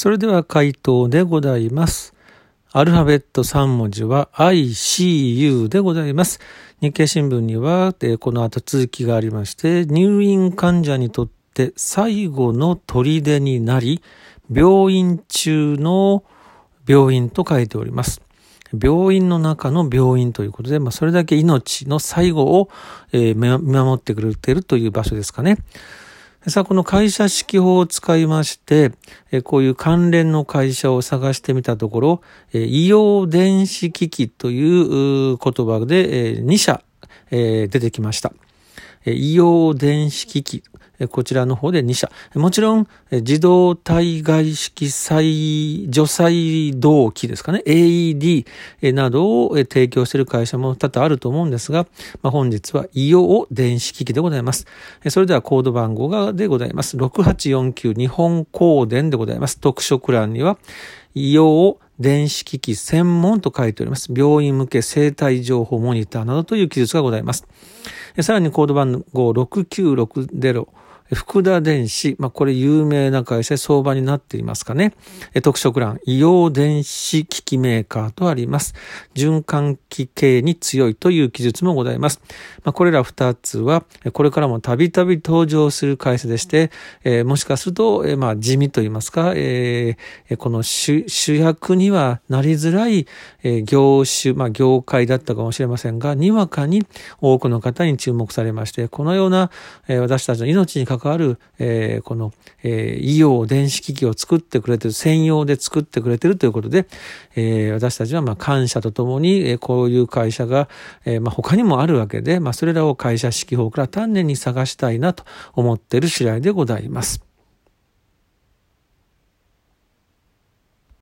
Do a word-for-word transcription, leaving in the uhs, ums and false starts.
それでは回答でございます。アルファベットさん文字は アイシーユー でございます。日経新聞には、えー、この後続きがありまして、入院患者にとって最後の砦になり、病院中の病院と書いております。病院の中の病院ということで、まあ、それだけ命の最後を、えー、見守ってくれているという場所ですかね。さあ、この会社指揮法を使いまして、えー、こういう関連の会社を探してみたところ、えー、医療電子機器という言葉で、えー、に社、えー、出てきました。えー、医療電子機器。こちらの方でに社。もちろん、自動体外式再除細動器ですかね。エーイーディー などを提供している会社も多々あると思うんですが、まあ、本日は医療電子機器でございます。それではコード番号がでございます。ろくはちよんきゅう日本光電でございます。特色欄には、医療電子機器専門と書いております。病院向け生体情報モニターなどという記述がございます。さらにコード番号ろくきゅうろくゼロ福田電子、まあ、これ有名な会社で相場になっていますかね。特色欄、医療電子機器メーカーとあります。循環器系に強いという記述もございます。まあ、これら二つは、これからもたびたび登場する会社でして、えー、もしかすると、えー、まあ地味といいますか、えー、この 主, 主役にはなりづらい、えー、業種、まあ業界だったかもしれませんが、にわかに多くの方に注目されまして、このような、えー、私たちの命に関わる、えー、この、えー、医療電子機器を作ってくれている、専用で作ってくれているということで、えー、私たちはまあ感謝とともに、えー、こういう会社が、えー、まあ他にもあるわけで、まあそれらを会社指揮法から丹念に探したいなと思っている次第でございます。